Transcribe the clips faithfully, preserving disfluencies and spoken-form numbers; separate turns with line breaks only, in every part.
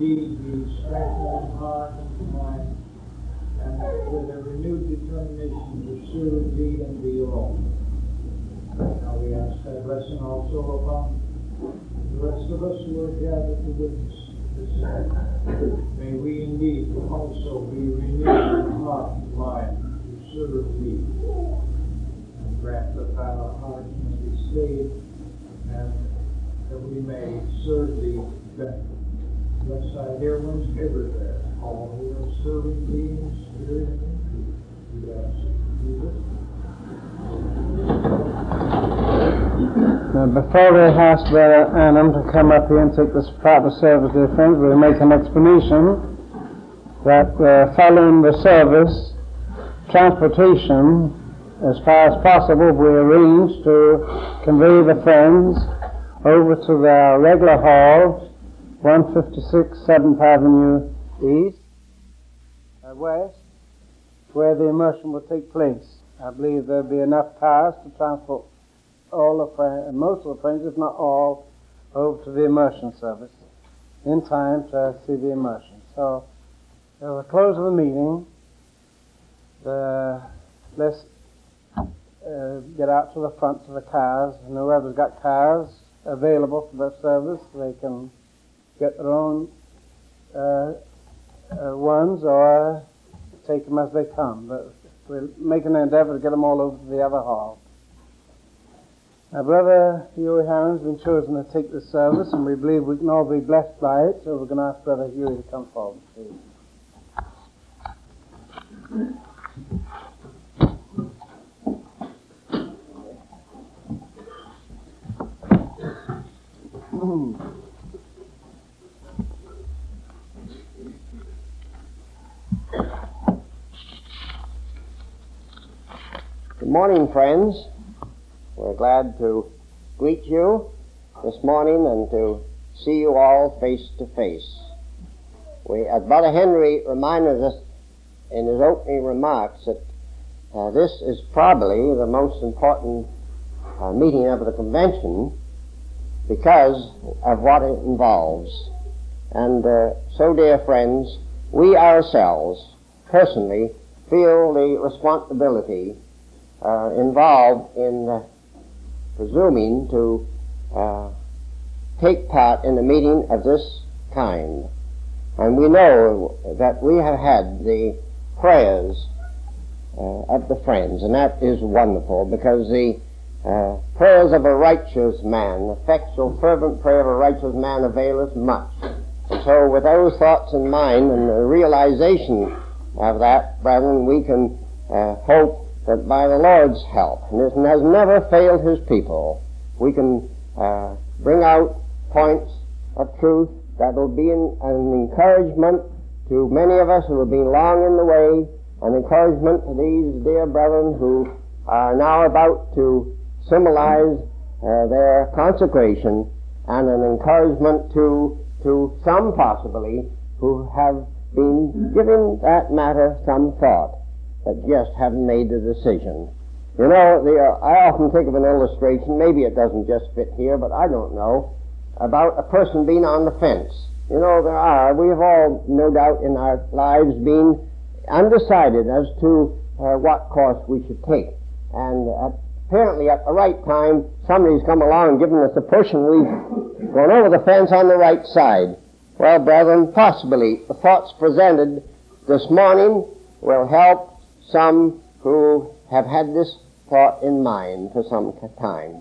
indeed be strengthened in heart and mind, and with a renewed determination to serve Thee and Thee alone. Now we ask Thy blessing also upon the rest of us who are gathered to witness this service. May we indeed also be renewed in heart and mind to serve Thee. And grant that our hearts may be saved and that we may serve Thee better. Bless Thy dear ones everywhere, all who are serving Thee in spirit and in truth. We ask Jesus.
Now, before we ask Brother Annam to come up here and take this part of the service, dear friends, we'll make an explanation that uh, following the service, transportation, as far as possible, we arrange to convey the friends over to their regular hall, one fifty-six seventh Avenue East, uh, West, where the immersion will take place. I believe there'll be enough cars to transport all the friends, most of the friends, if not all, over to the immersion service in time to see the immersion. So, at the close of the meeting, the, let's uh, get out to the front of the cars, and whoever's got cars available for that service, they can get their own uh, uh, ones or take them as they come. But we'll make an endeavor to get them all over to the other hall. Now, Brother Huey Harron's been chosen to take this service, and we believe we can all be blessed by it, so we're going to ask Brother Huey to come forward, please.
Good morning, friends. We're glad to greet you this morning and to see you all face to face. We, as Brother Henry reminded us in his opening remarks, that uh, this is probably the most important uh, meeting of the convention because of what it involves. And uh, so, dear friends, we ourselves personally feel the responsibility uh, involved in uh, presuming to uh, take part in a meeting of this kind. And we know that we have had the prayers uh, of the friends, and that is wonderful, because the uh, prayers of a righteous man, effectual fervent prayer of a righteous man availeth much. And so with those thoughts in mind and the realization of that, brethren, we can uh, hope that by the Lord's help, and it has never failed His people, we can uh, bring out points of truth that will be an, an encouragement to many of us who have been long in the way, an encouragement to these dear brethren who are now about to symbolize uh, their consecration, and an encouragement to, to some possibly who have been giving that matter some thought, that just haven't made the decision. You know, the, uh, I often think of an illustration, maybe it doesn't just fit here, but I don't know, about a person being on the fence. You know, there are, we have all, no doubt, in our lives been undecided as to uh, what course we should take. And uh, apparently at the right time, somebody's come along and given us a push, and we've gone over the fence on the right side. Well, brethren, possibly the thoughts presented this morning will help some who have had this thought in mind for some time.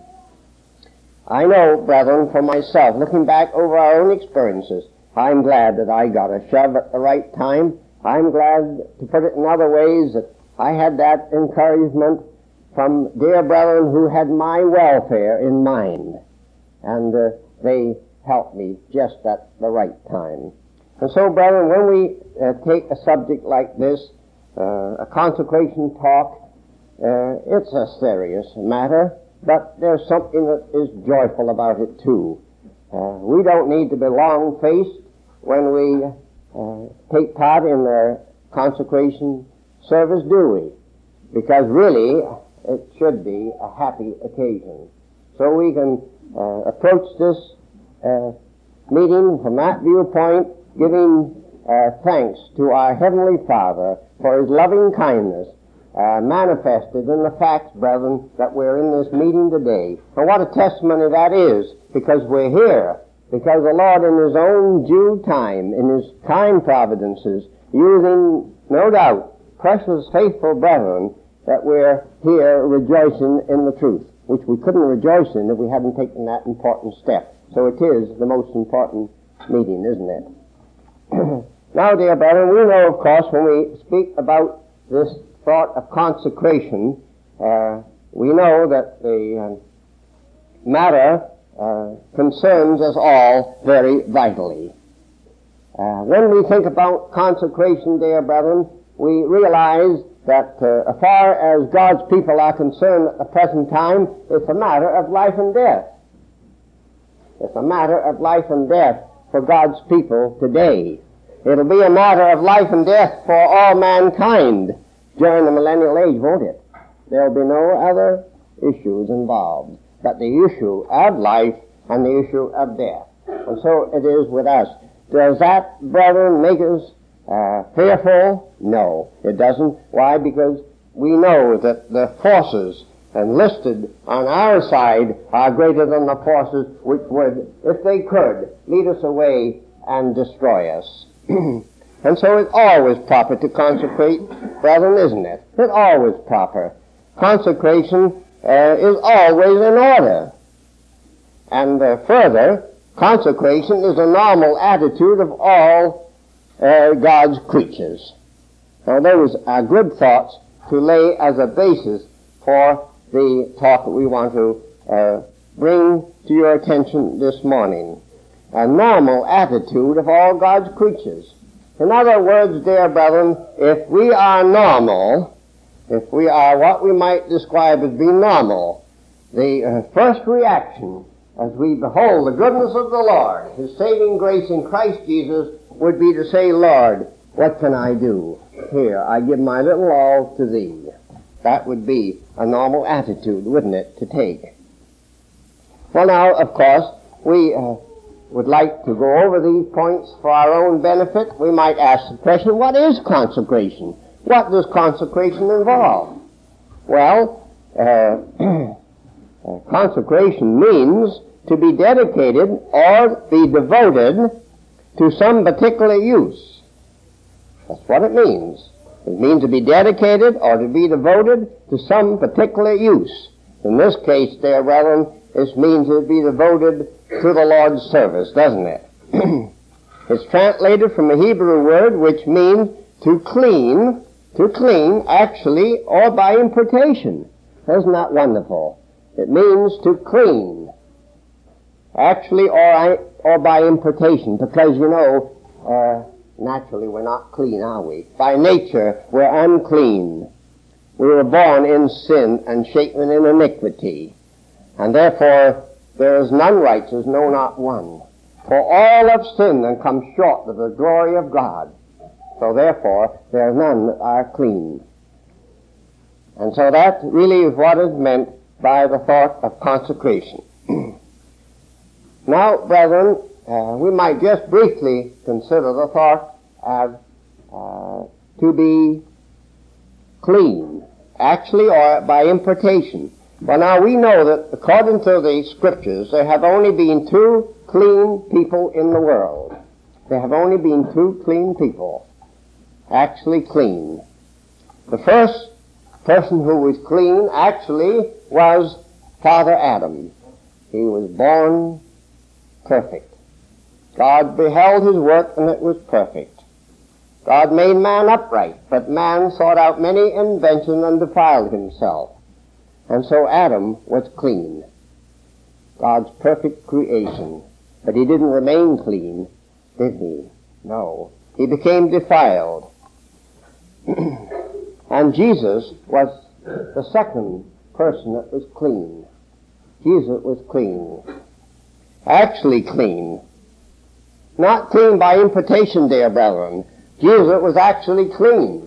I know, brethren, for myself, looking back over our own experiences, I'm glad that I got a shove at the right time. I'm glad, to put it in other ways, that I had that encouragement from dear brethren who had my welfare in mind. And uh, they helped me just at the right time. And so, brethren, when we uh, take a subject like this, Uh, a consecration talk, uh, it's a serious matter, but there's something that is joyful about it too. Uh, we don't need to be long-faced when we uh, take part in the consecration service, do we? Because really, it should be a happy occasion. So we can uh, approach this uh, meeting from that viewpoint giving uh, thanks to our Heavenly Father for His loving kindness uh, manifested in the facts, brethren, that we're in this meeting today. And what a testimony that is, because we're here, because the Lord in His own due time, in His kind providences, using, no doubt, precious, faithful brethren, that we're here rejoicing in the truth, which we couldn't rejoice in if we hadn't taken that important step. So it is the most important meeting, isn't it? Now, dear brethren, we know, of course, when we speak about this thought of consecration, uh, we know that the uh, matter uh, concerns us all very vitally. Uh, when we think about consecration, dear brethren, we realize that uh, as far as God's people are concerned at the present time, it's a matter of life and death. It's a matter of life and death for God's people today. It'll be a matter of life and death for all mankind during the millennial age, won't it? There'll be no other issues involved but the issue of life and the issue of death. And so it is with us. Does that, brethren, make us Uh, fearful? No, it doesn't. Why? Because we know that the forces enlisted on our side are greater than the forces which would, if they could, lead us away and destroy us. And so it's always proper to consecrate, brethren, isn't it? It's always proper. Consecration uh, is always in order. And uh, further, consecration is a normal attitude of all Uh, God's creatures. Now those are good thoughts to lay as a basis for the talk that we want to uh, bring to your attention this morning. A normal attitude of all God's creatures. In other words, dear brethren, if we are normal, if we are what we might describe as being normal, the uh, first reaction as we behold the goodness of the Lord, His saving grace in Christ Jesus, would be to say, Lord, what can I do? Here, I give my little all to Thee. That would be a normal attitude, wouldn't it, to take? Well, now, of course, we uh, would like to go over these points for our own benefit. We might ask the question, what is consecration? What does consecration involve? Well, uh, consecration means to be dedicated or be devoted to some particular use. That's what it means. It means to be dedicated or to be devoted to some particular use. In this case, dear brethren, it means to be devoted to the Lord's service, doesn't it? It's translated from a Hebrew word which means to clean, to clean actually or by impartation. Isn't that wonderful? It means to clean, actually or or by impartation, because, you know, uh, naturally we're not clean, are we? By nature, we're unclean. We were born in sin and shapen in iniquity. And therefore, there is none righteous, no, not one. For all have sinned and come short of the glory of God. So therefore, there are none that are clean. And so that really is what is meant by the thought of consecration. Now, brethren, uh, we might just briefly consider the thought of uh, to be clean, actually or by impartation. Well, now we know that according to the Scriptures, there have only been two clean people in the world. There have only been two clean people, actually clean. The first person who was clean actually was Father Adam. He was born perfect. God beheld his work and it was perfect. God made man upright, but man sought out many inventions and defiled himself. And so Adam was clean. God's perfect creation. But he didn't remain clean, did he? No. He became defiled. And Jesus was the second person that was clean. Jesus was clean. Actually clean. Not clean by impartation, dear brethren. Jesus was actually clean.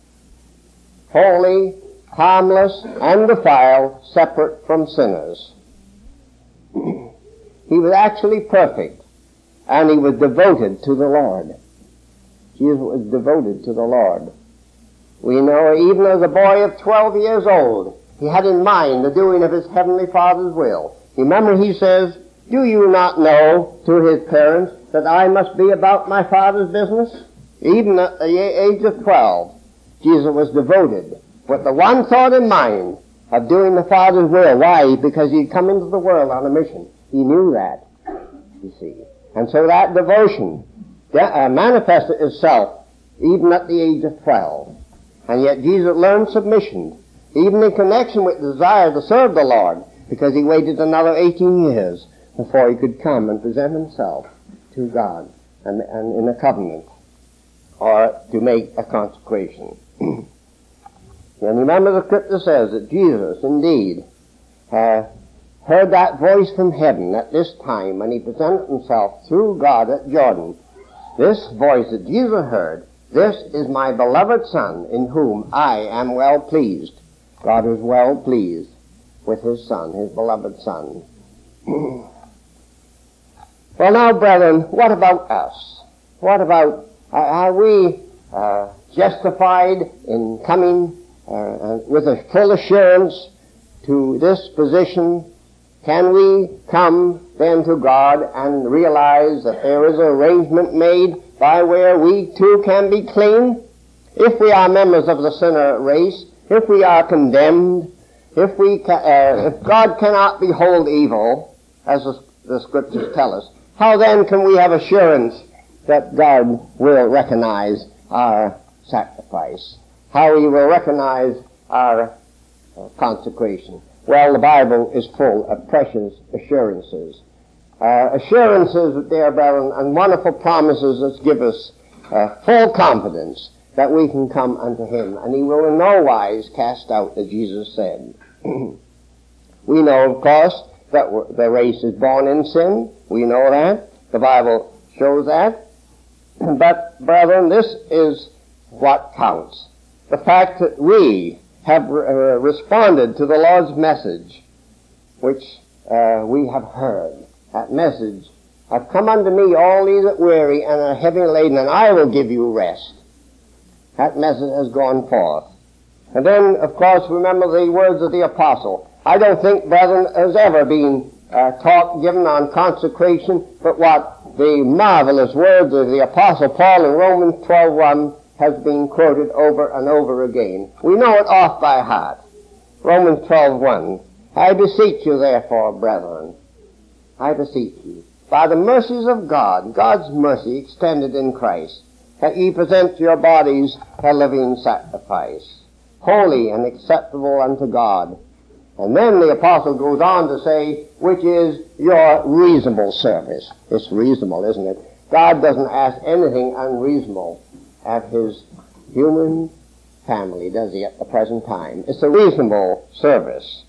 Holy, harmless, undefiled, separate from sinners. He was actually perfect. and he was devoted to the Lord. Jesus was devoted to the Lord. We know even as a boy of twelve years old, he had in mind the doing of his heavenly Father's will. Remember, he says, "Do you not know," to his parents, "that I must be about my Father's business?" Even at the age of twelve, Jesus was devoted with the one thought in mind of doing the Father's will. Why? Because he'd come into the world on a mission. He knew that, you see. And so that devotion uh, manifested itself even at the age of twelve. And yet Jesus learned submission, even in connection with the desire to serve the Lord, because he waited another eighteen years before he could come and present himself to God and, and in a covenant, or to make a consecration. And remember, the scripture says that Jesus, indeed, uh, heard that voice from heaven at this time when he presented himself through God at Jordan. This voice that Jesus heard, "This is my beloved Son, in whom I am well pleased." God was well pleased with his Son, his beloved Son. Well, now, brethren, what about us? What about, uh, are we uh, justified in coming uh, with a full assurance to this position? Can we come then to God and realize that there is an arrangement made by where we too can be clean? If we are members of the sinner race, if we are condemned, if we ca- uh, if God cannot behold evil, as the, the scriptures tell us, how then can we have assurance that God will recognize our sacrifice? How he will recognize our uh, consecration? Well, the Bible is full of precious assurances. Uh, assurances, dear brethren, and wonderful promises that give us uh, full confidence that we can come unto him, and he will in no wise cast out, as Jesus said. We know, of course, that the race is born in sin. We know that. The Bible shows that. But, brethren, this is what counts. The fact that we have uh, responded to the Lord's message, which uh, we have heard. That message, "I've come unto me all ye that weary and are heavy laden, and I will give you rest." That message has gone forth. And then, of course, remember the words of the apostle. I don't think, brethren, there's ever been uh, talk given on consecration, but what the marvelous words of the apostle Paul in Romans twelve one has been quoted over and over again. We know it off by heart. Romans twelve one. "I beseech you, therefore, brethren, I beseech you, by the mercies of God," God's mercy extended in Christ, "that ye present your bodies a living sacrifice, holy and acceptable unto God." And then the apostle goes on to say, which is your reasonable service. It's reasonable, isn't it? God doesn't ask anything unreasonable at his human family, does he, at the present time? It's a reasonable service.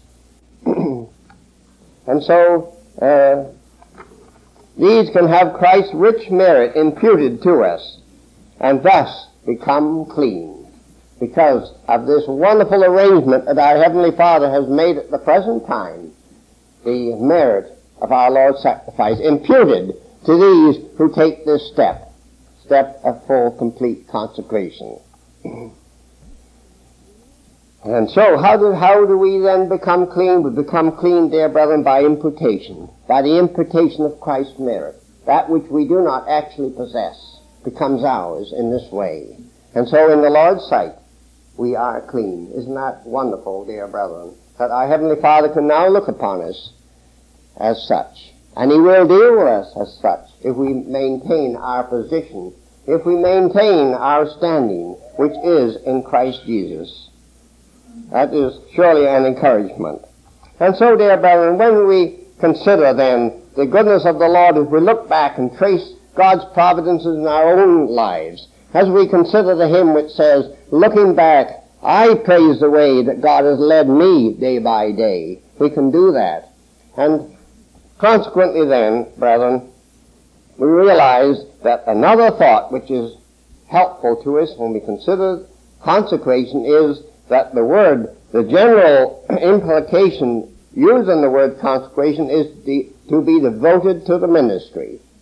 And so, uh, these can have Christ's rich merit imputed to us, and thus become clean, because of this wonderful arrangement that our Heavenly Father has made at the present time, the merit of our Lord's sacrifice imputed to these who take this step, step of full, complete consecration. And so, how do, how do we then become clean? We become clean, dear brethren, by imputation, by the imputation of Christ's merit. That which we do not actually possess becomes ours in this way. And so, in the Lord's sight, we are clean. Isn't that wonderful, dear brethren, that our Heavenly Father can now look upon us as such. And he will deal with us as such if we maintain our position, if we maintain our standing, which is in Christ Jesus. That is surely an encouragement. And so, dear brethren, when we consider then the goodness of the Lord, as we look back and trace God's providences in our own lives, as we consider the hymn which says, "Looking back, I praise the way that God has led me day by day," we can do that. And consequently then, brethren, we realize that another thought which is helpful to us when we consider consecration is that the word, the general implication used in the word consecration is the, to be devoted to the ministry.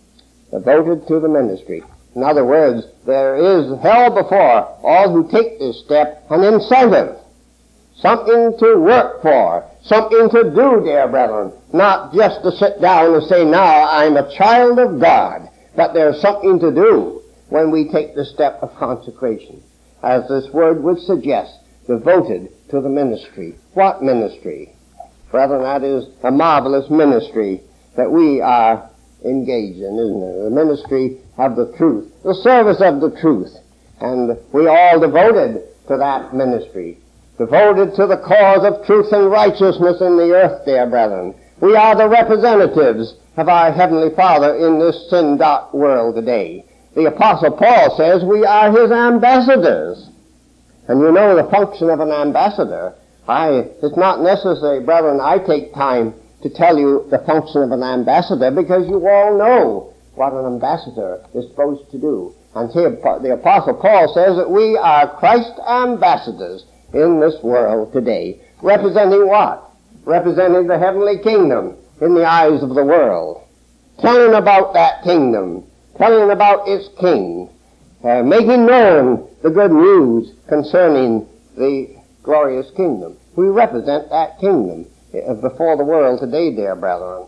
devoted to the ministry. In other words, there is held before all who take this step an incentive, something to work for, something to do, dear brethren, not just to sit down and say, now I'm a child of God, but there's something to do when we take the step of consecration. As this word would suggest, devoted to the ministry. What ministry? Brethren, that is a marvelous ministry that we are engaged in, isn't it? The ministry of the truth, the service of the truth. And we all devoted to that ministry, devoted to the cause of truth and righteousness in the earth, dear brethren. We are the representatives of our Heavenly Father in this sin-dark world today. The Apostle Paul says we are his ambassadors. And you know the function of an ambassador. I, it's not necessary, brethren, I take time to tell you the function of an ambassador because you all know what an ambassador is supposed to do. And here the Apostle Paul says that we are Christ's ambassadors in this world today. Representing what? Representing the heavenly kingdom in the eyes of the world. Telling about that kingdom. Telling about its king. Uh, making known the good news concerning the glorious kingdom. We represent that kingdom uh, before the world today, dear brethren.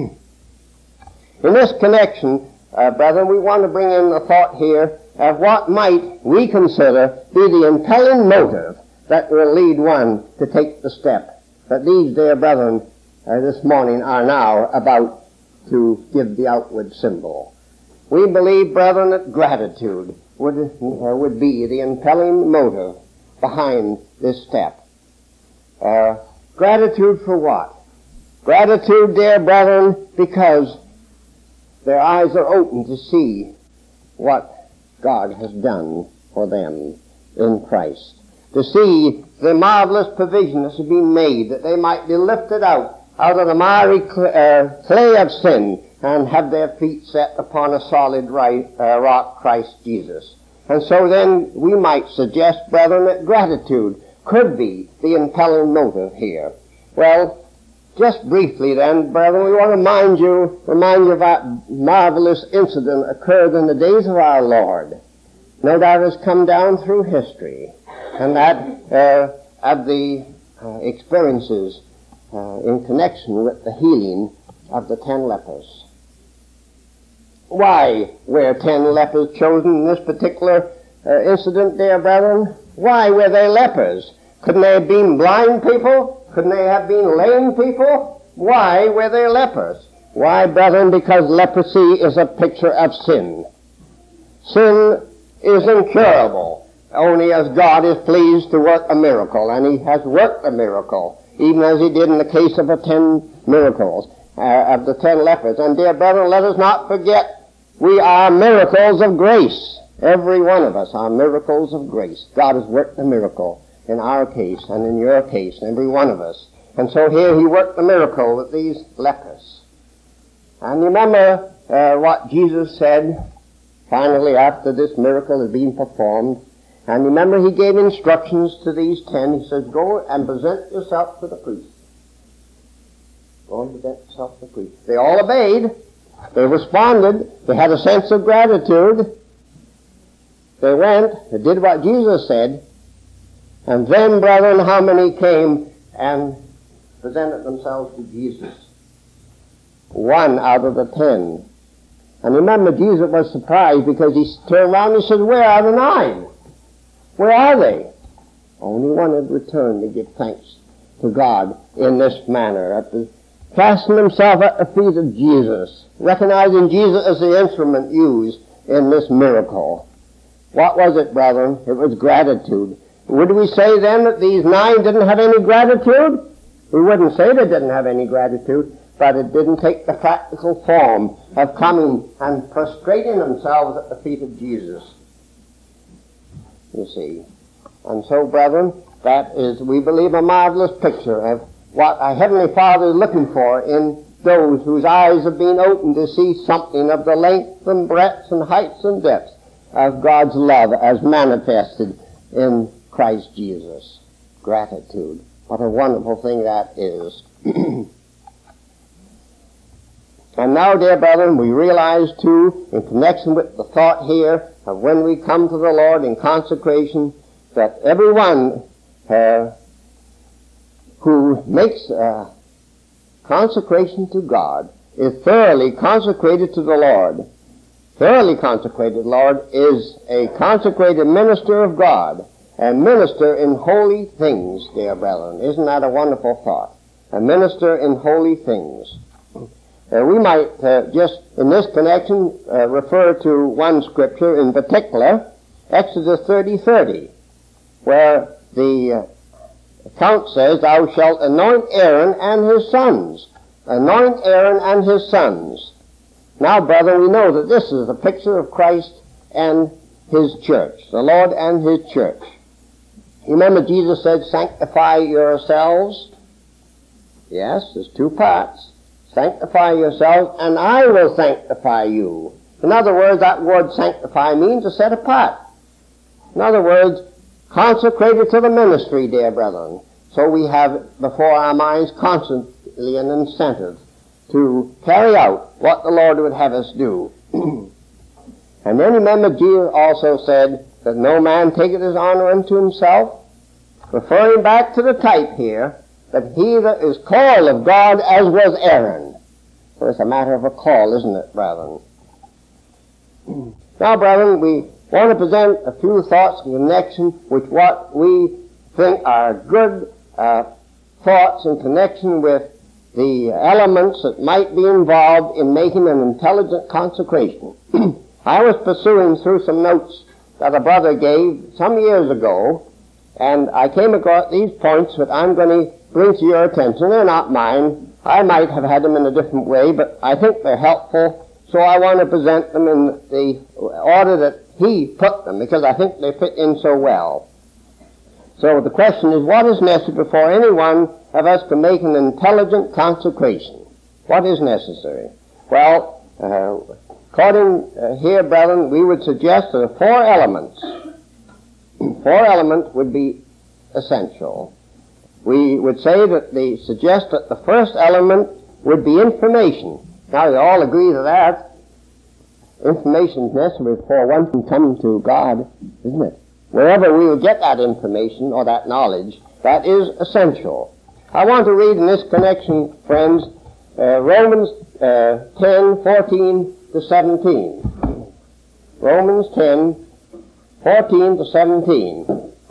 In this connection, uh, brethren, we want to bring in the thought here of what might we consider be the impelling motive that will lead one to take the step that these dear brethren uh, this morning are now about to give the outward symbol. We believe, brethren, that gratitude would, uh, would be the impelling motive behind this step. Uh, gratitude for what? Gratitude, dear brethren, because their eyes are open to see what God has done for them in Christ. To see the marvelous provision that has been made that they might be lifted out out of the miry cl- uh, clay of sin and have their feet set upon a solid right, uh, rock, Christ Jesus. And so then we might suggest, brethren, that gratitude could be the impelling motive here. Well, just briefly then, brethren, we want to remind you, remind you of that marvelous incident occurred in the days of our Lord. No doubt has come down through history, and that uh, of the uh, experiences uh, in connection with the healing of the ten lepers. Why were ten lepers chosen in this particular uh, incident, dear brethren? Why were they lepers? Couldn't they have been blind people? Couldn't they have been lame people? Why were they lepers? Why, brethren? Because leprosy is a picture of sin. Sin is incurable, only as God is pleased to work a miracle, and He has worked a miracle, even as He did in the case of the ten miracles, uh, of the ten lepers. And dear brethren, let us not forget, we are miracles of grace. Every one of us are miracles of grace. God has worked a miracle in our case and in your case, and every one of us. And so here He worked the miracle with these lepers. And remember uh, what Jesus said finally after this miracle had been performed. And remember He gave instructions to these ten. He says, go and present yourself to the priest. Go and present yourself to the priest. They all obeyed. They responded. They had a sense of gratitude. They went. They did what Jesus said. And then, brethren, how many came and presented themselves to Jesus? One out of the ten. And remember, Jesus was surprised because He turned around and He said, where are the nine? Where are they? Only one had returned to give thanks to God in this manner, at the, casting himself at the feet of Jesus, recognizing Jesus as the instrument used in this miracle. What was it, brethren? It was gratitude. Would we say then that these nine didn't have any gratitude? We wouldn't say they didn't have any gratitude, but it didn't take the practical form of coming and prostrating themselves at the feet of Jesus. You see. And so, brethren, that is, we believe, a marvelous picture of what our Heavenly Father is looking for in those whose eyes have been opened to see something of the length and breadth and heights and depths of God's love as manifested in Christ Jesus. Gratitude. What a wonderful thing that is. And now, dear brethren, we realize too, in connection with the thought here of when we come to the Lord in consecration, that everyone uh, who makes a consecration to God is thoroughly consecrated to the Lord. Thoroughly consecrated, Lord, is a consecrated minister of God, a minister in holy things, dear brethren. Isn't that a wonderful thought? A minister in holy things. Uh, we might uh, just, in this connection, uh, refer to one scripture in particular, Exodus thirty thirty, where the uh, account says, "Thou shalt anoint Aaron and his sons." Anoint Aaron and his sons. Now, brethren, we know that this is a picture of Christ and his church, the Lord and his church. You remember Jesus said, "Sanctify yourselves." Yes, there's two parts. Sanctify yourselves, and I will sanctify you. In other words, that word sanctify means to set apart. In other words, consecrated to the ministry, dear brethren. So we have before our minds constantly an incentive to carry out what the Lord would have us do. And then remember, Jesus also said that no man taketh his honor unto himself, referring back to the type here, that he that is called of God as was Aaron. So it's a matter of a call, isn't it, brethren? Now, brethren, we want to present a few thoughts in connection with what we think are good uh, thoughts in connection with the elements that might be involved in making an intelligent consecration. I was pursuing through some notes that a brother gave some years ago, and I came across these points that I'm going to bring to your attention. They're not mine. I might have had them in a different way, but I think they're helpful, so I want to present them in the order that he put them, because I think they fit in so well. So the question is, what is necessary before any one of us can make an intelligent consecration? What is necessary? Well, uh, according uh, here, brethren, we would suggest that four elements, four elements would be essential. We would say that they suggest that the first element would be information. Now, you all agree to that. Information is necessary before one can come to God, isn't it? Wherever we will get that information or that knowledge, that is essential. I want to read in this connection, friends, uh, Romans uh, ten, fourteen to seventeen. Romans ten, fourteen to seventeen.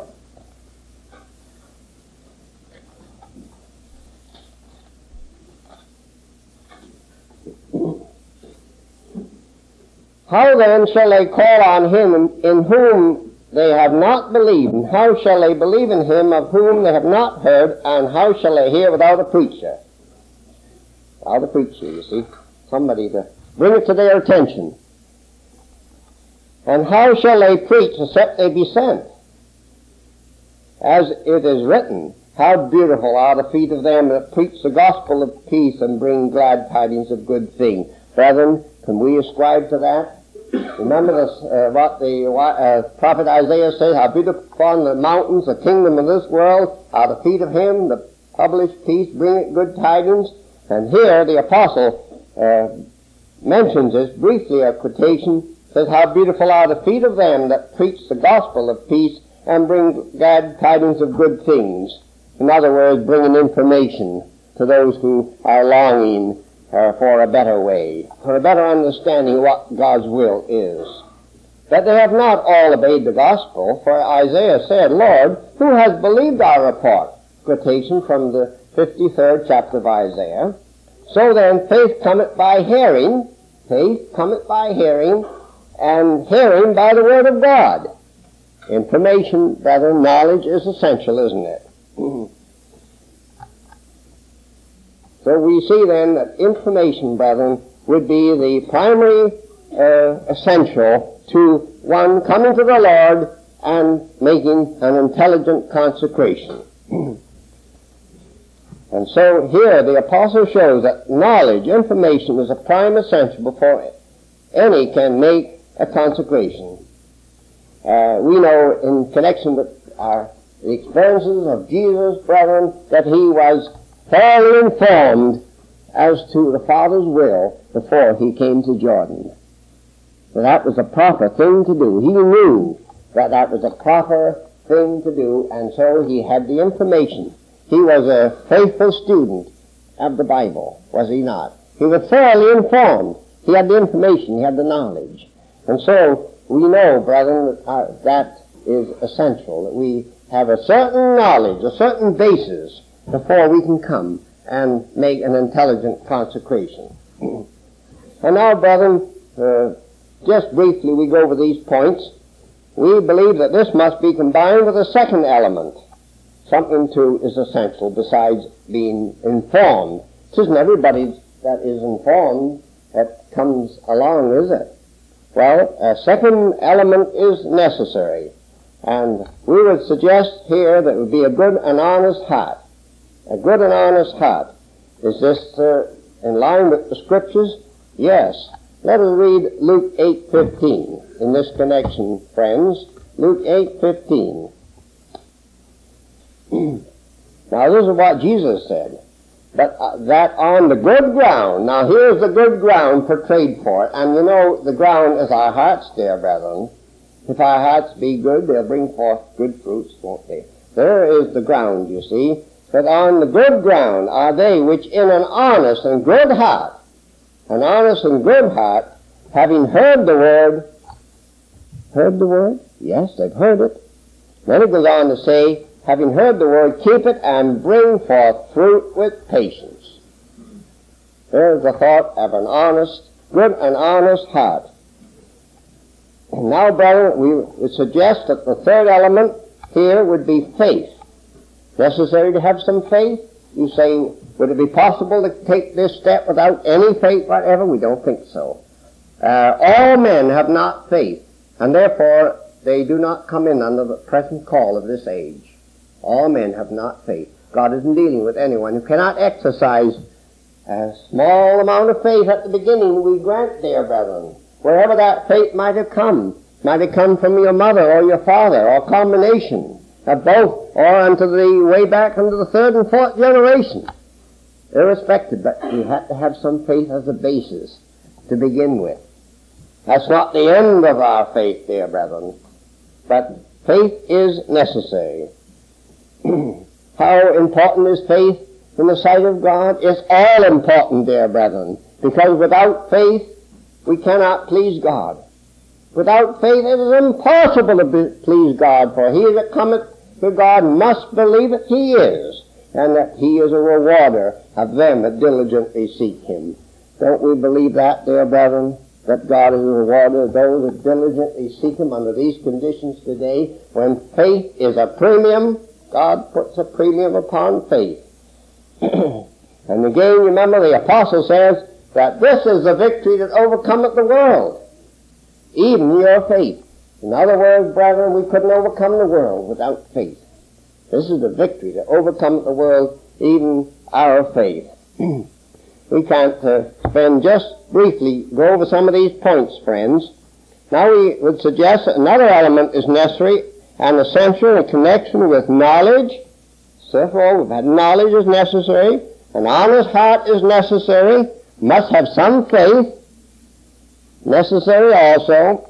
How then shall they call on him in whom they have not believed? And how shall they believe in him of whom they have not heard? And how shall they hear without a preacher? Without a preacher, you see. Somebody to bring it to their attention. And how shall they preach except they be sent? As it is written, how beautiful are the feet of them that preach the gospel of peace and bring glad tidings of good things. Brethren, can we ascribe to that? Remember this, uh, what the uh, prophet Isaiah says, how beautiful upon the mountains, the kingdom of this world, are the feet of him that publish peace, bring it good tidings. And here the apostle uh, mentions this, briefly a quotation, says, how beautiful are the feet of them that preach the gospel of peace and bring glad tidings of good things. In other words, bringing information to those who are longing Uh, for a better way, for a better understanding of what God's will is. That they have not all obeyed the gospel, for Isaiah said, Lord, who has believed our report? Quotation from the fifty-third chapter of Isaiah. So then, faith cometh by hearing, faith cometh by hearing, and hearing by the word of God. Information, brethren, knowledge is essential, isn't it? So we see then that information, brethren, would be the primary uh, essential to one coming to the Lord and making an intelligent consecration. And so here the apostle shows that knowledge, information, is a prime essential before any can make a consecration. Uh, we know in connection with our, the experiences of Jesus, brethren, that he was thoroughly informed as to the Father's will before he came to Jordan. So that was a proper thing to do. He knew that that was a proper thing to do, and so he had the information. He was a faithful student of the Bible, was he not? He was thoroughly informed. He had the information, he had the knowledge. And so we know, brethren, that, uh, that is essential, that we have a certain knowledge, a certain basis, before we can come and make an intelligent consecration. And now, brethren, uh, just briefly we go over these points. We believe that this must be combined with a second element. Something, too, is essential besides being informed. It isn't everybody that is informed that comes along, is it? Well, a second element is necessary. And we would suggest here that it would be a good and honest heart. A good and honest heart. Is this uh, in line with the Scriptures? Yes. Let us read Luke eight fifteen in this connection, friends. Luke eight fifteen. Now this is what Jesus said. But uh, that on the good ground, now here's the good ground portrayed for it, and you know the ground is our hearts, dear brethren. If our hearts be good, they'll bring forth good fruits, won't they? There is the ground, you see. But on the good ground are they which in an honest and good heart, an honest and good heart, having heard the word, heard the word? Yes, they've heard it. Then it goes on to say, having heard the word, keep it and bring forth fruit with patience. There's the thought of an honest, good and honest heart. And now, brother, we would suggest that the third element here would be faith. Necessary to have some faith? You say, would it be possible to take this step without any faith whatever? We don't think so. Uh, all men have not faith, and therefore they do not come in under the present call of this age. All men have not faith. God isn't dealing with anyone who cannot exercise a small amount of faith at the beginning. We grant, dear brethren, wherever that faith might have come, might have come from your mother or your father, or a combination of both, or unto the way back into the third and fourth generation. Irrespective, but we have to have some faith as a basis to begin with. That's not the end of our faith, dear brethren, but faith is necessary. How important is faith in the sight of God? It's all important, dear brethren, because without faith we cannot please God. Without faith it is impossible to be, please God, for he that cometh to God must believe that he is, and that he is a rewarder of them that diligently seek him. Don't we believe that, dear brethren, that God is a rewarder of those that diligently seek him under these conditions today? When faith is a premium, God puts a premium upon faith. And again, remember, the apostle says that this is the victory that overcometh the world, even your faith. In other words, brethren, we couldn't overcome the world without faith. This is the victory that overcometh the world, even our faith. We can't uh, spend just briefly, go over some of these points, friends. Now we would suggest that another element is necessary and essential in connection with knowledge. So far, we've had knowledge is necessary, an honest heart is necessary, must have some faith, necessary also,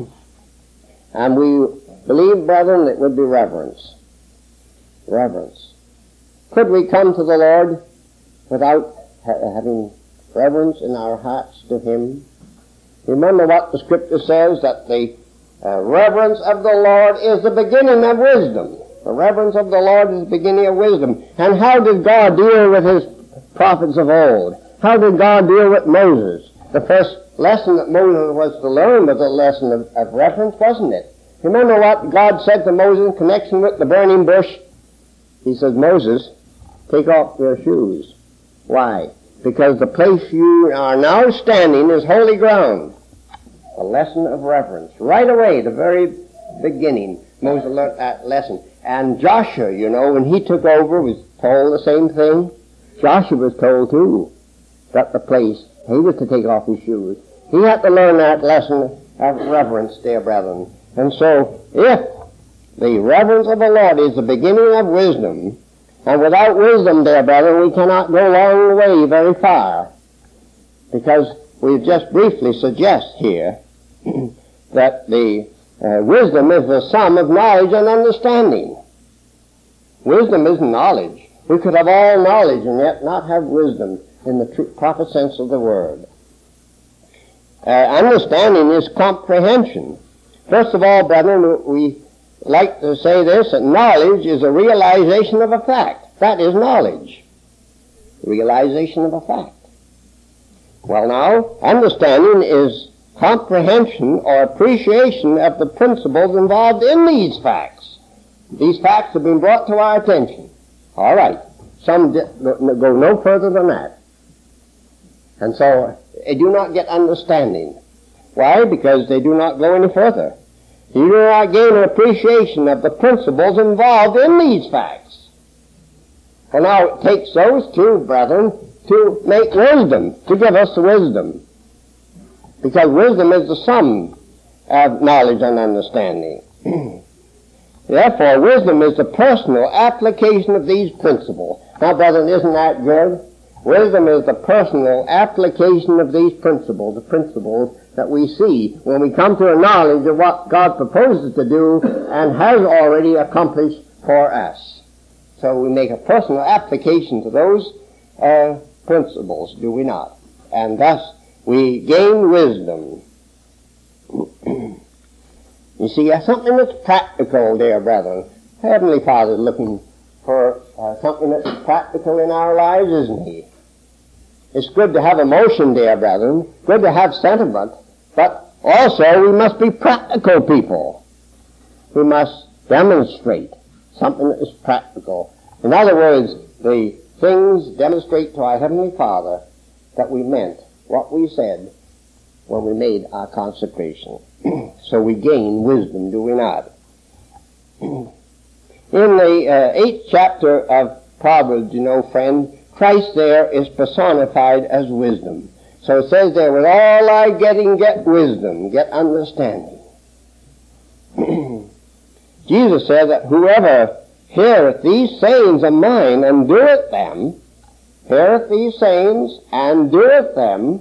and we believe, brethren, it would be reverence. Reverence. Could we come to the Lord without ha- having reverence in our hearts to him? Remember what the Scripture says, that the uh, reverence of the Lord is the beginning of wisdom. The reverence of the Lord is the beginning of wisdom. And how did God deal with his prophets of old? How did God deal with Moses? The first lesson that Moses was to learn was a lesson of, of reverence, wasn't it? Remember what God said to Moses in connection with the burning bush? He says, Moses, take off your shoes. Why? Because the place you are now standing is holy ground. A lesson of reverence. Right away, the very beginning, Moses learned that lesson. And Joshua, you know, when he took over, was told the same thing. Joshua was told, too, that the place, he was to take off his shoes. He had to learn that lesson of reverence, dear brethren. And so, if the reverence of the Lord is the beginning of wisdom, And without wisdom, dear brethren, we cannot go along the way very far. Because we just briefly suggest here that the uh, wisdom is the sum of knowledge and understanding. Wisdom isn't knowledge. We could have all knowledge and yet not have wisdom in the true, proper sense of the word. Uh, understanding is comprehension. First of all, brethren, we like to say this, that knowledge is a realization of a fact. That is knowledge. Realization of a fact. Well now, understanding is comprehension or appreciation of the principles involved in these facts. These facts have been brought to our attention. All right. Some di- go no further than that. And so they do not get understanding. Why? Because they do not go any further. You do not gain an appreciation of the principles involved in these facts. Well now, it takes those two, brethren, to make wisdom, to give us the wisdom. Because wisdom is the sum of knowledge and understanding. Therefore, wisdom is the personal application of these principles. Now, brethren, isn't that good? Wisdom is the personal application of these principles, the principles that we see when we come to a knowledge of what God proposes to do and has already accomplished for us. So we make a personal application to those uh, principles, do we not? And thus we gain wisdom. You see, uh, something that's practical, dear brethren. Heavenly Father is looking for uh, something that's practical in our lives, isn't He? It's good to have emotion, dear brethren, good to have sentiment, but also we must be practical people. We must demonstrate something that is practical. In other words, the things demonstrate to our Heavenly Father that we meant what we said when we made our consecration. So we gain wisdom, do we not? In the uh, eighth chapter of Proverbs, you know, friend, Christ there is personified as wisdom. So it says there, with all thy getting, get wisdom, get understanding. Jesus said that whoever heareth these sayings of mine and doeth them, heareth these sayings and doeth them,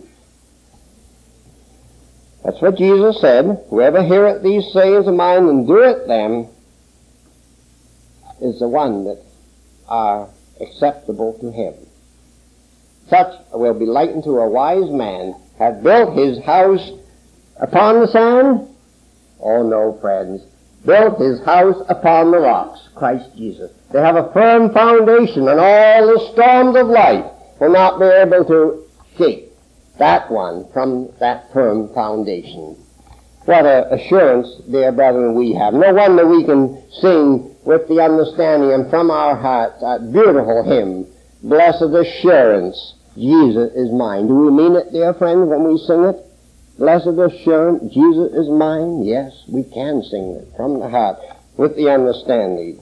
that's what Jesus said, whoever heareth these sayings of mine and doeth them is the one that are acceptable to Him. Such will be likened to a wise man hath built his house upon the sand? Oh no, friends. Built his house upon the rocks, Christ Jesus. They have a firm foundation, and all the storms of life will not be able to shake that one from that firm foundation. What an assurance, dear brethren, we have. No wonder we can sing with the understanding and from our hearts that beautiful hymn, Blessed Assurance, Jesus is mine. Do we mean it, dear friends, when we sing it? Blessed Assurance, Jesus is mine. Yes, we can sing it from the heart with the understanding.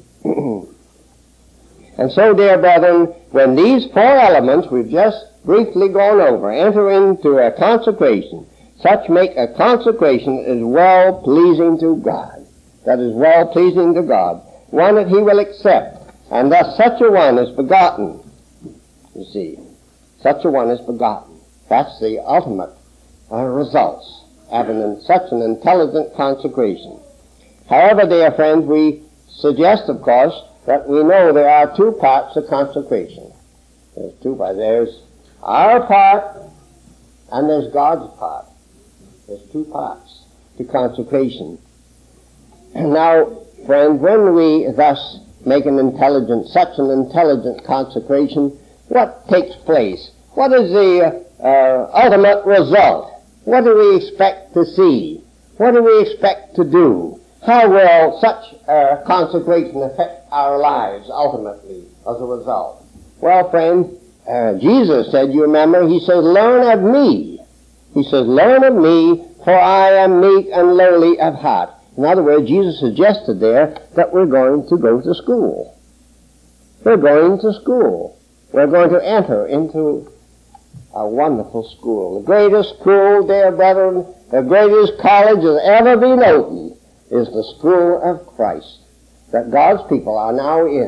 And so, dear brethren, when these four elements we've just briefly gone over enter into a consecration, such make a consecration that is well pleasing to God. That is well pleasing to God. One that He will accept. And thus such a one is begotten. You see, such a one is begotten. That's the ultimate uh, results of an, such an intelligent consecration. However, dear friends, we suggest, of course, that we know there are two parts of consecration. There's two parts. There's our part and there's God's part. There's two parts to consecration. And now, friends, when we thus make an intelligent, such an intelligent consecration, what takes place? What is the uh, ultimate result? What do we expect to see? What do we expect to do? How will such uh, consecration affect our lives ultimately as a result? Well, friends, uh, Jesus said, you remember, He says, learn of me. He says, learn of me, for I am meek and lowly of heart. In other words, Jesus suggested there that we're going to go to school. We're going to school. We're going to enter into a wonderful school. The greatest school, dear brethren, the greatest college that's ever been opened is the school of Christ that God's people are now in.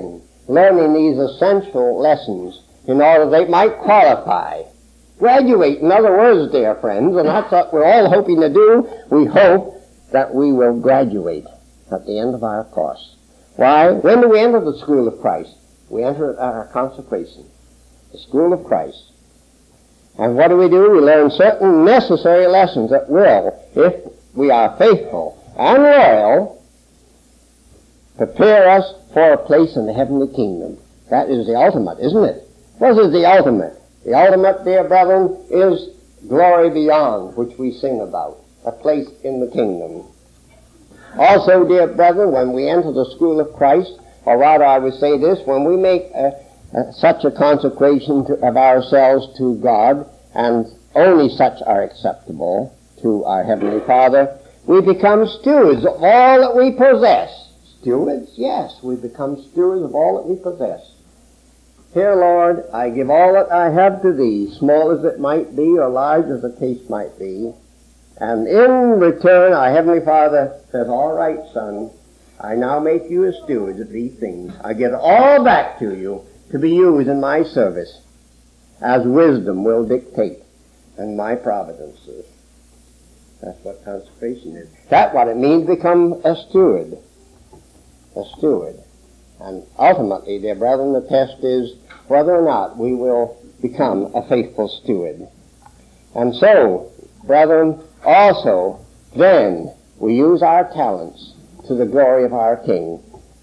learning these essential lessons in order they might qualify. Graduate, in other words, dear friends, and that's what we're all hoping to do. We hope that we will graduate at the end of our course. Why? When do we enter the school of Christ? We enter at our consecration, the school of Christ. And what do we do? We learn certain necessary lessons that will, if we are faithful and loyal, prepare us for a place in the heavenly kingdom. That is the ultimate, isn't it? What is the ultimate? The ultimate, dear brethren, is glory beyond, which we sing about, a place in the kingdom. Also, dear brethren, when we enter the school of Christ, or rather I would say this, when we make a, a, such a consecration to, of ourselves to God, and only such are acceptable to our Heavenly Father, we become stewards of all that we possess. Stewards? Yes, we become stewards of all that we possess. Here, Lord, I give all that I have to Thee, small as it might be or large as the case might be. And in return, our Heavenly Father says, all right, son, I now make you a steward of these things. I give it all back to you to be used in my service as wisdom will dictate and my providences. That's what consecration is. That's what it means to become a steward. A steward. And ultimately, dear brethren, the test is whether or not we will become a faithful steward. And so, brethren, also, then, we use our talents to the glory of our King.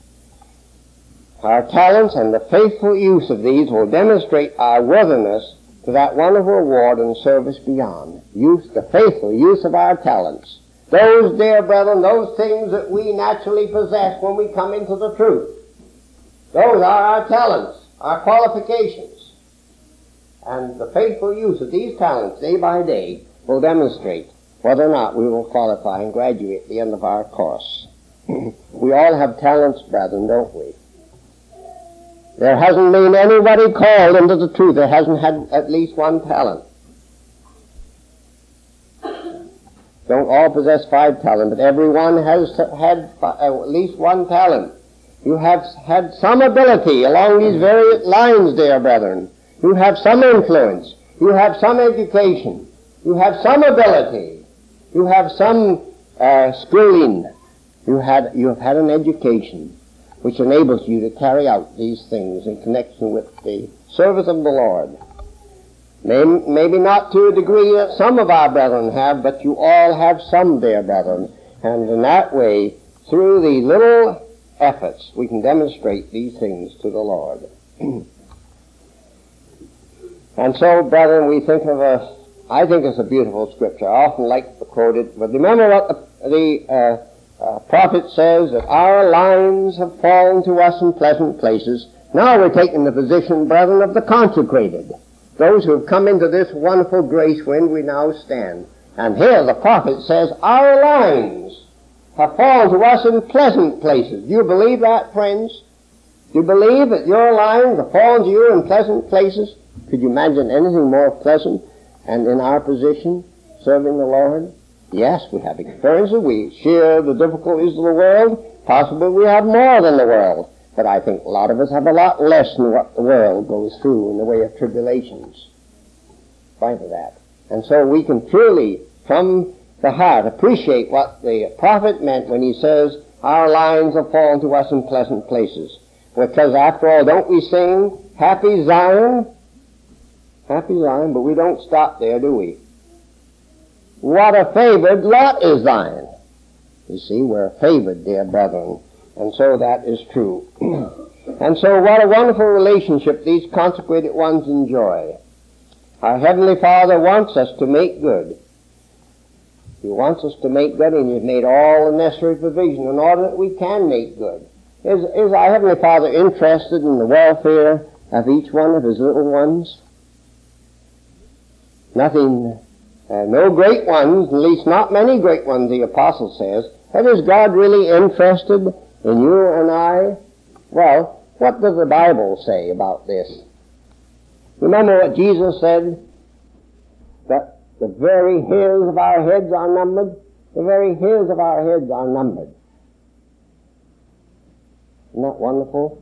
Our talents and the faithful use of these will demonstrate our worthiness to that wonderful reward and service beyond. Use, the faithful use of our talents. Those, dear brethren, those things that we naturally possess when we come into the truth. Those are our talents, our qualifications. And the faithful use of these talents day by day will demonstrate whether or not we will qualify and graduate at the end of our course. We all have talents, brethren, don't we? There hasn't been anybody called into the truth that hasn't had at least one talent. Don't all possess five talents, but everyone has had at least one talent. You have had some ability along these various lines, dear brethren. You have some influence. You have some education. You have some ability. You have some uh, schooling. You had you have had an education which enables you to carry out these things in connection with the service of the Lord. Maybe, maybe not to a degree that some of our brethren have, but you all have some, dear brethren. And in that way, through the little efforts, we can demonstrate these things to the Lord. And so, brethren, we think of a, I think it's a beautiful scripture. I often like to quote it, but remember what the, the uh, uh, prophet says, that our lines have fallen to us in pleasant places. Now we're taking the position, brethren, of the consecrated, those who have come into this wonderful grace wherein we now stand. And here the prophet says, our lines have fallen to us in pleasant places. Do you believe that, friends? Do you believe that your lines have fallen to you in pleasant places? Could you imagine anything more pleasant and in our position, serving the Lord? Yes, we have experiences. We share the difficulties of the world. Possibly we have more than the world. But I think a lot of us have a lot less than what the world goes through in the way of tribulations. In spite of that. And so we can truly, from the heart, appreciate what the prophet meant when he says, our lines have fallen to us in pleasant places. Because after all, don't we sing, Happy Zion? Happy Zion, but we don't stop there, do we? What a favored lot is thine. You see, we're favored, dear brethren. And so that is true. And so what a wonderful relationship these consecrated ones enjoy. Our Heavenly Father wants us to make good. He wants us to make good, and He's made all the necessary provision in order that we can make good. Is, is our Heavenly Father interested in the welfare of each one of His little ones? Nothing, uh, no great ones, at least not many great ones, the Apostle says. But is God really interested in you and I? Well, what does the Bible say about this? Remember what Jesus said? That the very hairs of our heads are numbered? The very hairs of our heads are numbered. Isn't that wonderful?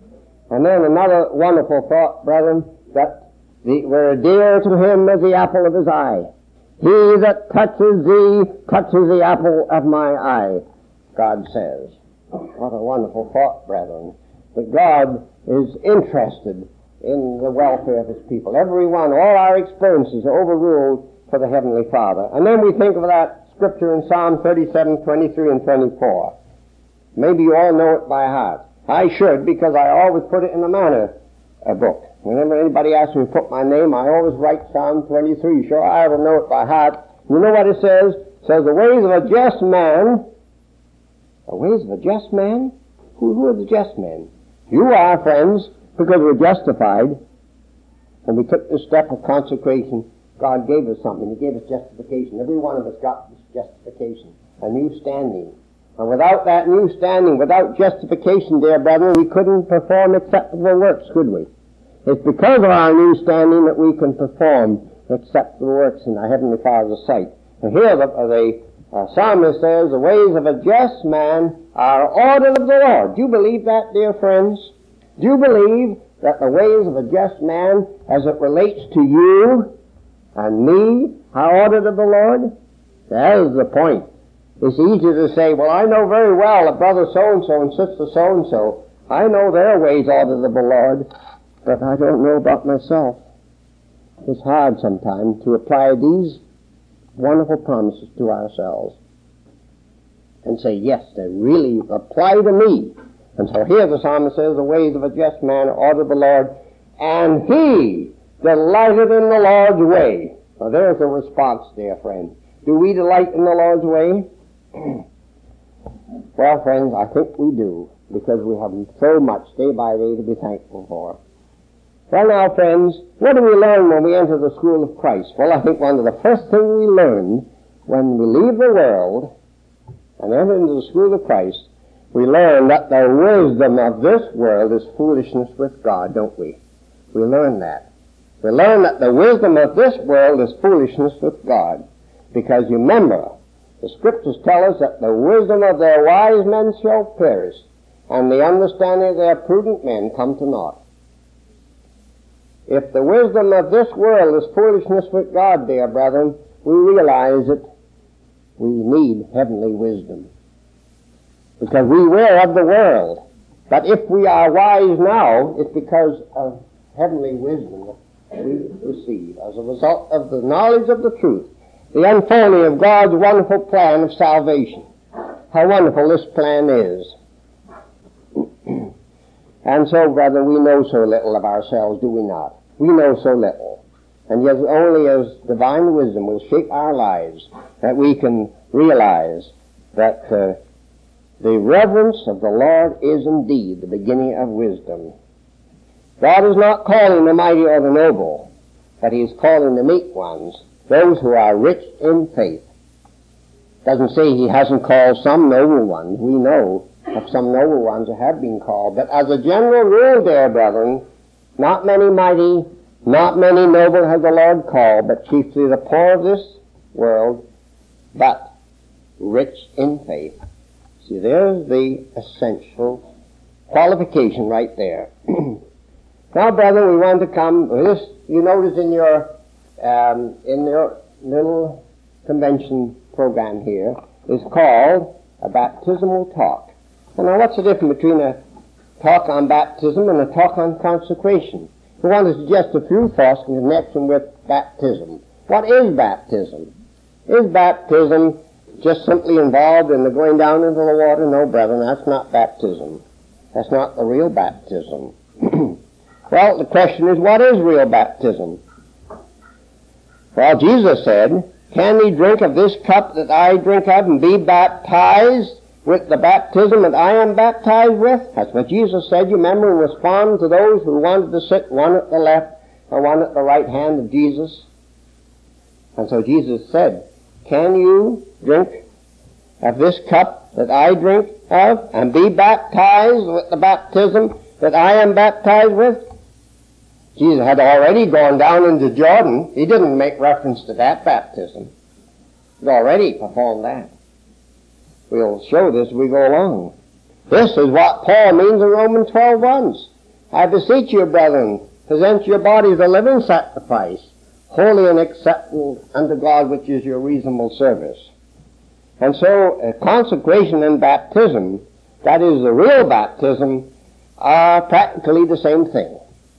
And then another wonderful thought, brethren, that the, we're dear to him as the apple of his eye. He that touches thee touches the apple of my eye, God says. What a wonderful thought, brethren, that God is interested in the welfare of his people. Every one, all our experiences are overruled for the Heavenly Father. And then we think of that scripture in Psalm thirty-seven, twenty-three and twenty-four. Maybe you all know it by heart. I should, because I always put it in the manor uh, book. Whenever anybody asks me to put my name, I always write Psalm twenty-three. Sure, I will know it by heart. You know what it says? It says, the ways of a just man. The ways of a just man? Who, who are the just men? You are, friends, because we're justified. When we took this step of consecration, God gave us something. He gave us justification. Every one of us got this justification, a new standing. And without that new standing, without justification, dear brethren, we couldn't perform acceptable works, could we? It's because of our new standing that we can perform acceptable works in our Heavenly Father's sight. And here the, the uh, psalmist says, the ways of a just man are ordered of the Lord. Do you believe that, dear friends? Do you believe that the ways of a just man, as it relates to you and me, are ordered of the Lord? That is the point. It's easy to say, well, I know very well that brother so-and-so and sister so-and-so, I know their ways ordered of the Lord, but I don't know about myself. It's hard sometimes to apply these wonderful promises to ourselves and say, yes, they really apply to me. And so here the psalmist says, the ways of a just man are ordered of the Lord, and he delighted in the Lord's way. Now there's the response, dear friend. Do we delight in the Lord's way? Well, friends, I think we do, because we have so much day by day to be thankful for. Well, now, friends, what do we learn when we enter the school of Christ? Well, I think one of the first things we learn when we leave the world and enter into the school of Christ, we learn that the wisdom of this world is foolishness with God, don't we? We learn that. We learn that the wisdom of this world is foolishness with God. Because you remember, the Scriptures tell us that the wisdom of their wise men shall perish, and the understanding of their prudent men come to naught. If the wisdom of this world is foolishness with God, dear brethren, we realize that we need heavenly wisdom. Because we were of the world. But if we are wise now, it's because of heavenly wisdom that we receive as a result of the knowledge of the truth, the unfolding of God's wonderful plan of salvation. How wonderful this plan is. And so, brethren, we know so little of ourselves, do we not? We know so little. And yet only as divine wisdom will shape our lives that we can realize that uh, the reverence of the Lord is indeed the beginning of wisdom. God is not calling the mighty or the noble, but He is calling the meek ones, those who are rich in faith. Doesn't say He hasn't called some noble ones. We know of some noble ones who have been called. But as a general rule, dear brethren, not many mighty, not many noble has the Lord called, but chiefly the poor of this world, but rich in faith. See, there's the essential qualification right there. Now, brethren, we want to come, this, you notice in your, um, in your little convention program here, is called a baptismal talk. And now, what's the difference between a talk on baptism and a talk on consecration? We want to suggest a few thoughts in connection with baptism. What is baptism? Is baptism just simply involved in the going down into the water? No, brethren, that's not baptism. That's not the real baptism. Well, the question is, what is real baptism? Well, Jesus said, can ye drink of this cup that I drink of and be baptized with the baptism that I am baptized with? That's what Jesus said, you remember, in response to those who wanted to sit one at the left or one at the right hand of Jesus. And so Jesus said, can you drink of this cup that I drink of and be baptized with the baptism that I am baptized with? Jesus had already gone down into Jordan. He didn't make reference to that baptism. He'd already performed that. We'll show this as we go along. This is what Paul means in Romans twelve one. I beseech you, brethren, present your bodies a living sacrifice, holy and acceptable unto God, which is your reasonable service. And so, uh, consecration and baptism, that is the real baptism, are practically the same thing.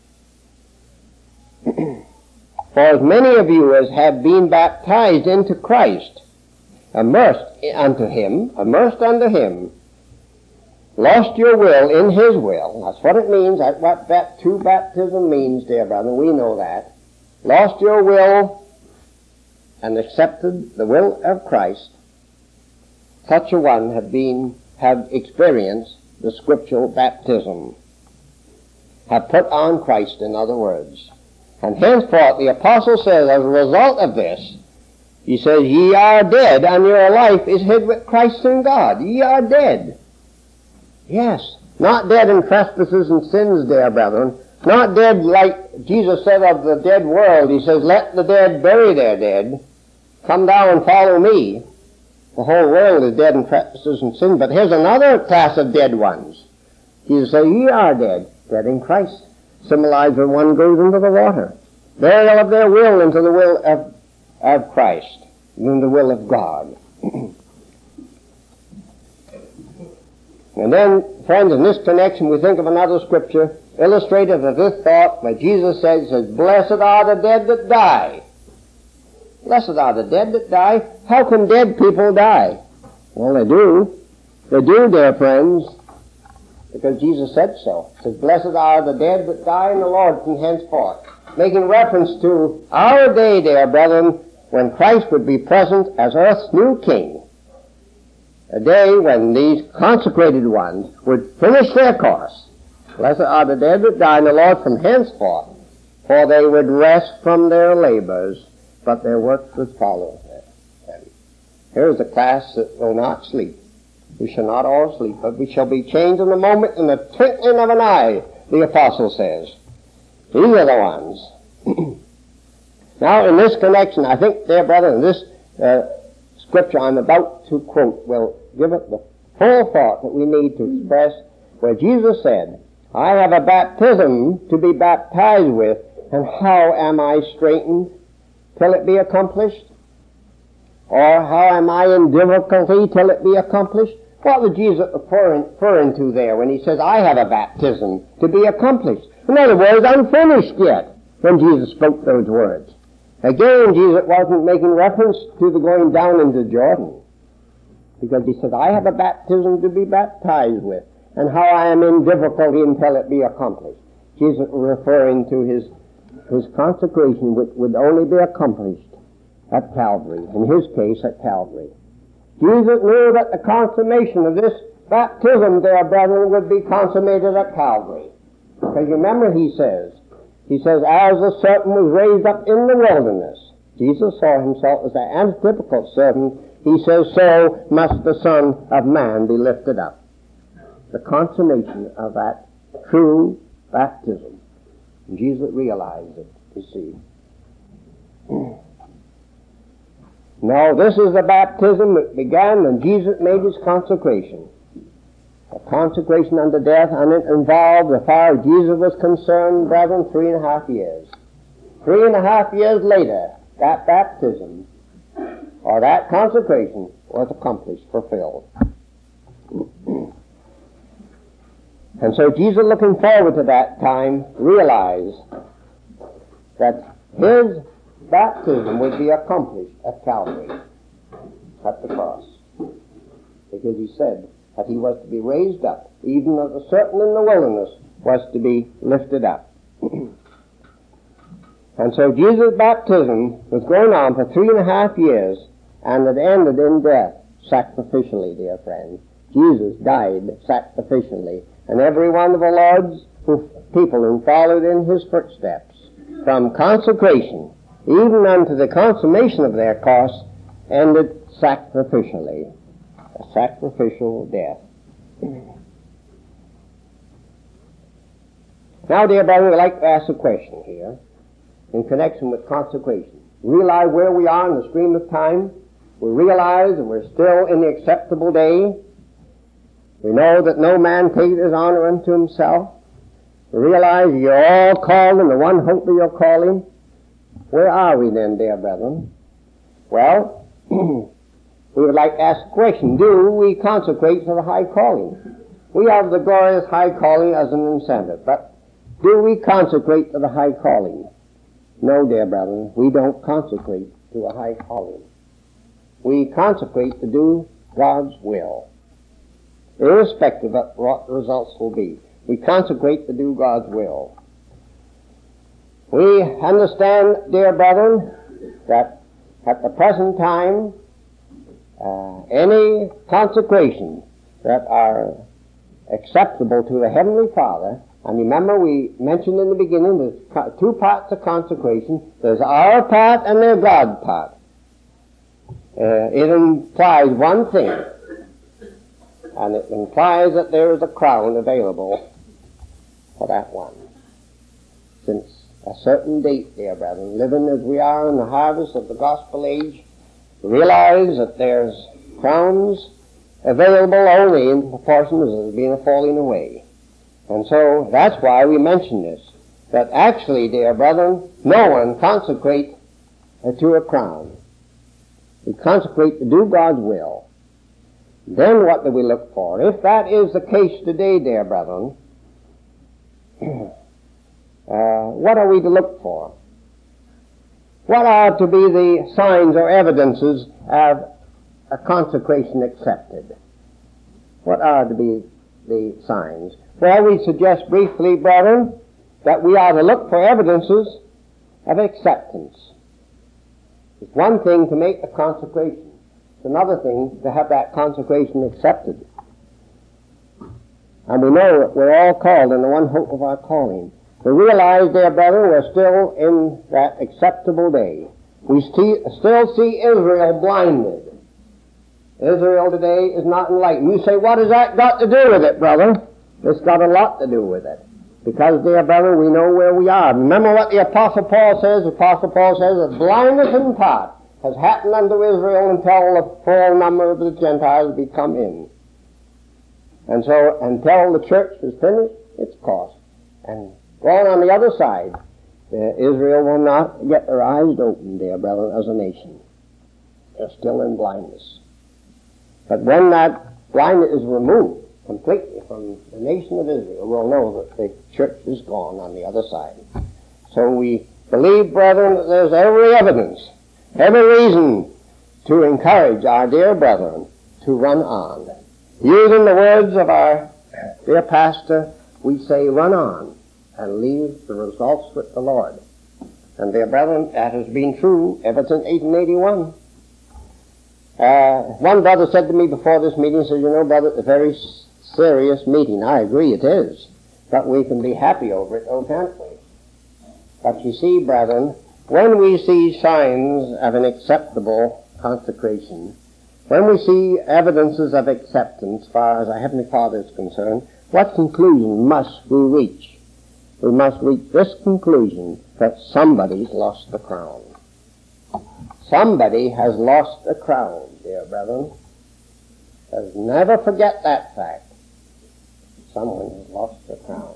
For as many of you as have been baptized into Christ, immersed unto him, immersed unto him, lost your will in his will. That's what it means. That's what that true baptism means, dear brother. We know that. Lost your will and accepted the will of Christ. Such a one have been, have experienced the scriptural baptism. Have put on Christ, in other words. And henceforth, the apostle says, as a result of this, he says, ye are dead, and your life is hid with Christ in God. Ye are dead. Yes, not dead in trespasses and sins, dear brethren. Not dead like Jesus said of the dead world. He says, let the dead bury their dead. Come down and follow me. The whole world is dead in trespasses and sins. But here's another class of dead ones. Jesus said, ye are dead, dead in Christ. Symbolized when one goes into the water. Burial of their will into the will of, of Christ, in the will of God. And then, friends, in this connection, we think of another scripture illustrative of this thought, where Jesus says, says, blessed are the dead that die. Blessed are the dead that die. How can dead people die? Well, they do. They do, dear friends, because Jesus said so. He says, blessed are the dead that die in the Lord from henceforth. Making reference to our day, dear brethren, when Christ would be present as earth's new king. A day when these consecrated ones would finish their course. Blessed are the dead that die in the Lord from henceforth, for they would rest from their labors, but their works would follow them. Here is a class that will not sleep. We shall not all sleep, but we shall be changed in a moment, in the twinkling of an eye, the apostle says. These are the ones. Now, in this connection, I think, dear brother, this uh, scripture I'm about to quote will give it the full thought that we need to express, where Jesus said, I have a baptism to be baptized with, and how am I straitened till it be accomplished? Or how am I in difficulty till it be accomplished? What was Jesus referring, referring to there when he says, I have a baptism to be accomplished? In other words, unfinished yet, when Jesus spoke those words. Again, Jesus wasn't making reference to the going down into Jordan, because he said, I have a baptism to be baptized with, and how I am in difficulty until it be accomplished. Jesus was referring to his, his consecration, which would only be accomplished at Calvary, in his case at Calvary. Jesus knew that the consummation of this baptism, dear brethren, would be consummated at Calvary. Because remember, he says, he says, as the serpent was raised up in the wilderness, Jesus saw himself as the antitypical serpent, he says, so must the Son of Man be lifted up. The consummation of that true baptism. And Jesus realized it, you see. No, this is the baptism that began when Jesus made his consecration. A consecration unto death, and it involved, as far as Jesus was concerned, brethren, three and a half years. Three and a half years later, that baptism, or that consecration, was accomplished, fulfilled. And so Jesus, looking forward to that time, realized that his baptism would be accomplished at Calvary, at the cross. Because he said that he was to be raised up, even as the serpent in the wilderness was to be lifted up. And so Jesus' baptism was going on for three and a half years, and it ended in death, sacrificially, dear friends. Jesus died sacrificially, and every one of the Lord's people who followed in his footsteps, from consecration even unto the consummation of their course, ended sacrificially, a sacrificial death. Now, dear brother, we'd like to ask a question here in connection with consecration. We realize where we are in the stream of time. We realize that we're still in the acceptable day. We know that no man takes his honor unto himself. realize you're all called in the one hope of your calling. Where are we then, dear brethren? Well, we would like to ask a question. Do we consecrate to the high calling? We have the glorious high calling as an incentive, but do we consecrate to the high calling? No, dear brethren, we don't consecrate to a high calling. We consecrate to do God's will, irrespective of what the results will be. We consecrate to do God's will. We understand, dear brethren, that at the present time, uh, any consecration that are acceptable to the Heavenly Father, and remember we mentioned in the beginning there's two parts of consecration. There's our part and there's God's part. Uh, it implies one thing, and it implies that there is a crown available for that one. Since a certain date, dear brethren, living as we are in the harvest of the gospel age, realize that there's crowns available only in proportion as there's been a falling away. And so that's why we mention this, that actually, dear brethren, no one consecrates uh, to a crown. We consecrate to do God's will. Then what do we look for? If that is the case today, dear brethren, uh, what are we to look for? What are to be the signs or evidences of a consecration accepted? What are to be the signs? Well, we suggest briefly, brethren, that we are to look for evidences of acceptance. It's one thing to make a consecration. It's another thing to have that consecration accepted. And we know that we're all called in the one hope of our calling. We realize, dear brother, we're still in that acceptable day. We st- still see Israel blinded. Israel today is not enlightened. You say, what has that got to do with it, brother? It's got a lot to do with it. Because, dear brother, we know where we are. Remember what the Apostle Paul says? The Apostle Paul says that blindness in part has happened unto Israel until the full number of the Gentiles be come in. And so, until the church is finished, it's cost. And going on the other side, uh, Israel will not get their eyes opened, dear brother, as a nation. They're still in blindness. But when that blindness is removed completely from the nation of Israel, we'll know that the church is gone on the other side. So we believe, brethren, that there's every evidence, every reason to encourage our dear brethren to run on. Using the words of our dear pastor, we say, run on and leave the results with the Lord. And dear brethren, that has been true ever since eighteen eighty-one. Uh, one brother said to me before this meeting, said, you know, brother, it's a very serious meeting. I agree it is. But we can be happy over it, oh, can't we? But you see, brethren, when we see signs of an acceptable consecration, when we see evidences of acceptance, as far as our Heavenly Father is concerned, what conclusion must we reach? We must reach this conclusion, that somebody's lost the crown. Somebody has lost the crown, dear brethren. Let's never forget that fact. Someone has lost the crown.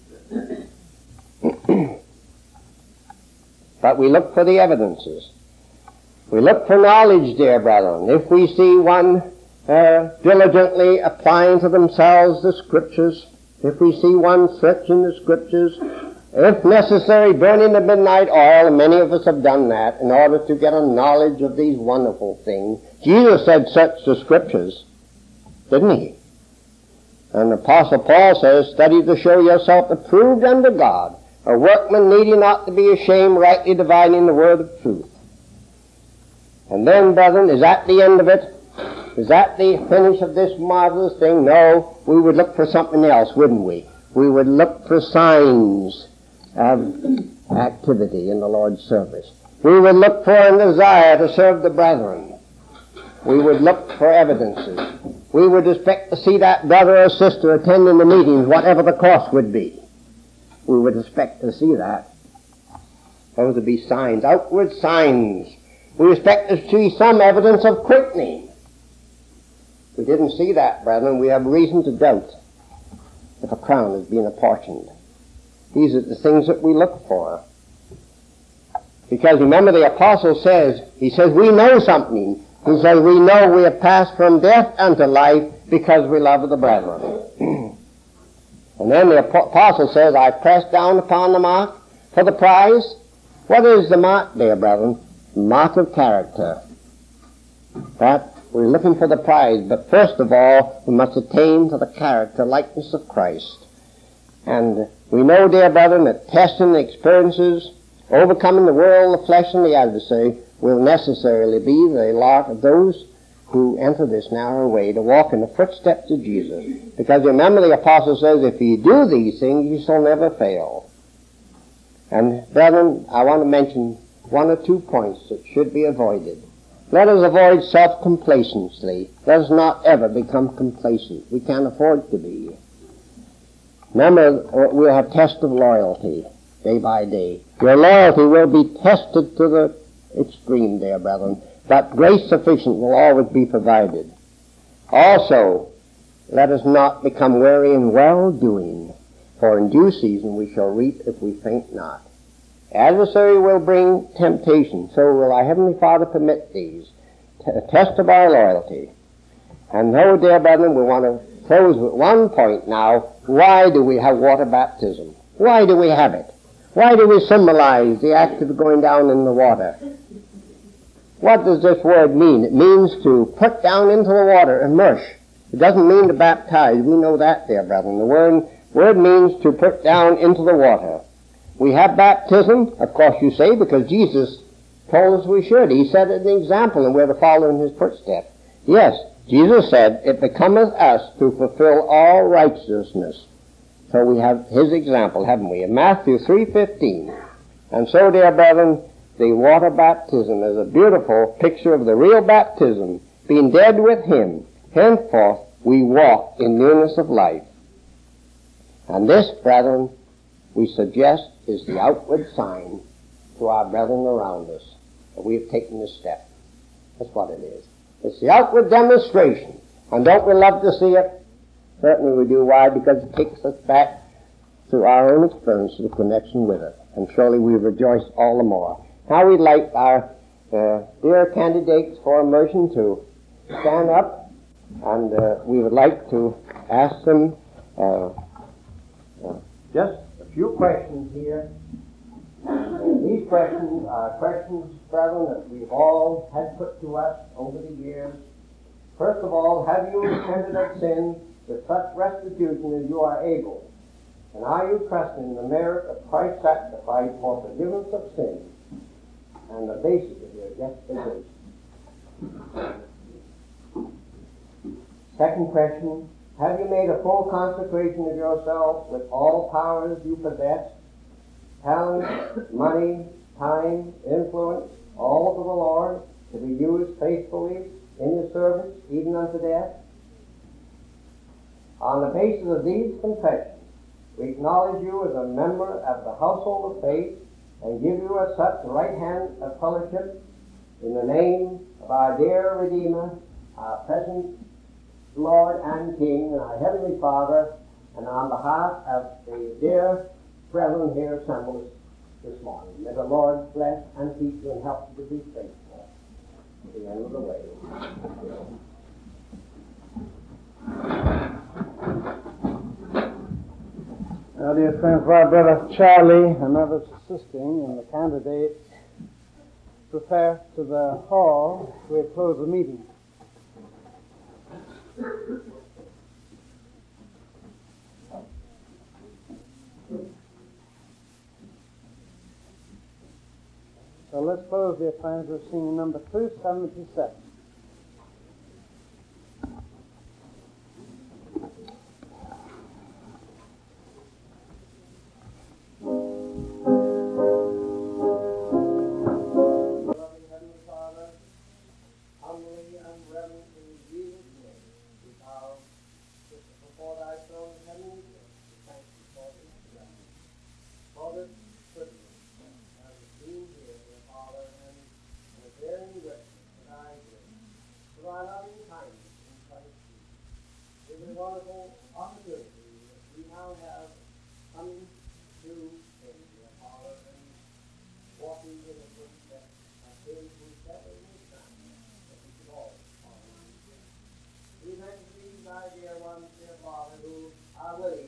But we look for the evidences. We look for knowledge, dear brethren. If we see one uh, diligently applying to themselves the Scriptures, if we see one searching the Scriptures, if necessary, burning the midnight oil, and many of us have done that in order to get a knowledge of these wonderful things. Jesus said, search the Scriptures, didn't he? And the Apostle Paul says, study to show yourself approved unto God, a workman needing not to be ashamed, rightly dividing the word of truth. And then, brethren, is that the end of it? Is that the finish of this marvelous thing? No, we would look for something else, wouldn't we? We would look for signs of activity in the Lord's service. We would look for a desire to serve the brethren. We would look for evidences. We would expect to see that brother or sister attending the meetings, whatever the cost would be. We would expect to see that. Those would be signs, outward signs. We expect to see some evidence of quickening. If we didn't see that, brethren, we have reason to doubt if a crown is being apportioned. These are the things that we look for. Because remember, the apostle says, he says, we know something. He says, we know we have passed from death unto life because we love the brethren. And then the apostle says, I press down upon the mark for the prize. What is the mark, dear brethren? Mark of character. That we're looking for the prize, but first of all, we must attain to the character, likeness of Christ. And we know, dear brethren, that testing the experiences, overcoming the world, the flesh, and the adversary will necessarily be the lot of those who enter this narrow way to walk in the footsteps of Jesus. Because remember, the apostle says, if you do these things, you shall never fail. And brethren, I want to mention one or two points that should be avoided. Let us avoid self-complacency. Let us not ever become complacent. We can't afford to be. Remember, we'll have tests of loyalty day by day. Your loyalty will be tested to the extreme, dear brethren, but grace sufficient will always be provided. Also, let us not become weary in well-doing, for in due season we shall reap if we faint not. Adversary will bring temptation, so will our Heavenly Father permit these, a test of our loyalty. And though, dear brethren, we want to close with one point now. Why do we have water baptism? Why do we have it? Why do we symbolize the act of going down in the water? What does this word mean? It means to put down into the water, immerse. It doesn't mean to baptize. We know that, dear brethren. The word, word means to put down into the water. We have baptism, of course you say, because Jesus told us we should. He set an example and we're to follow in his footsteps. Yes, Jesus said, it becometh us to fulfill all righteousness. So we have his example, haven't we? In Matthew three fifteen. And so, dear brethren, the water baptism is a beautiful picture of the real baptism, being dead with him. Henceforth we walk in newness of life. And this, brethren, we suggest is the outward sign to our brethren around us that we have taken this step. That's what it is. It's the outward demonstration. And don't we love to see it? Certainly we do. Why? Because it takes us back to our own experience, the connection with it. And surely we rejoice all the more. Now we'd like our uh, dear candidates for immersion to stand up, and uh, we would like to ask them uh, uh, just a few questions here. And these questions are questions, brethren, that we've all had put to us over the years. First of all, have you repented of sin with such restitution as you are able? And are you trusting in the merit of Christ's sacrifice for forgiveness of sin and the basis of your justification? Second question, have you made a full consecration of yourself with all powers you possess, talent, money, time, influence, all for the Lord, to be used faithfully in his service, even unto death? On the basis of these confessions, we acknowledge you as a member of the household of faith and give you as such the right hand of fellowship in the name of our dear Redeemer, our present Lord and King, and our Heavenly Father, and on behalf of the dear brethren here assembled this morning. May the Lord bless and keep you and help you to be faithful to the end of the way.
Now, dear friends, while Brother Charlie and others assisting and the candidates prepare to the hall, we'll close the meeting. So let's close, dear friends, with singing number two seventy-seven.
Wonderful opportunity that we now have coming to do things, dear Father, and walking in the footsteps of him who said in his Son that we should all follow him. We thank thee, thy dear ones, dear Father, who are willing